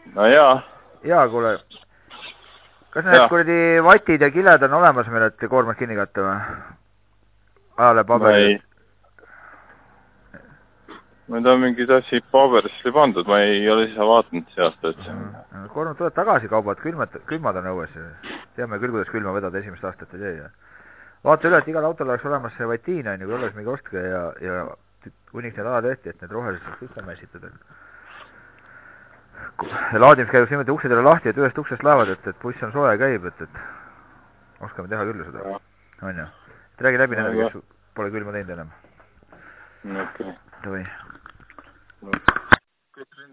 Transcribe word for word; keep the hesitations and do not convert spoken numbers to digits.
no jaa. Jaa, kuule. Kas need kuradi vatid ja kiled on olemas meil, et koormat kinni katta või? Ajale paberid. Ma ei tea, mingid asi paberisse pandud, ma ei ole ise vaatanud sealt, et... Koormat tuleb tagasi kaubad, külmad, külmad on õues. Teame küll, kuidas külma vedada esimest aastat ei tee. Vaata üle, et igal autol oleks olemas see vatiin, on ju, kui olles mingi ostke ja, ja uniks need ala tehti, et need rohelised saaks sisse mässitada. Ja laadimis käib niimoodi uksed jälle lahti, et ühest uksest lähevad, et, et buss on soe ja käib, et, et oskame teha küll seda. On ju. Et räägi läbi nendega, kes pole külma teinud enam. Okei. Davai.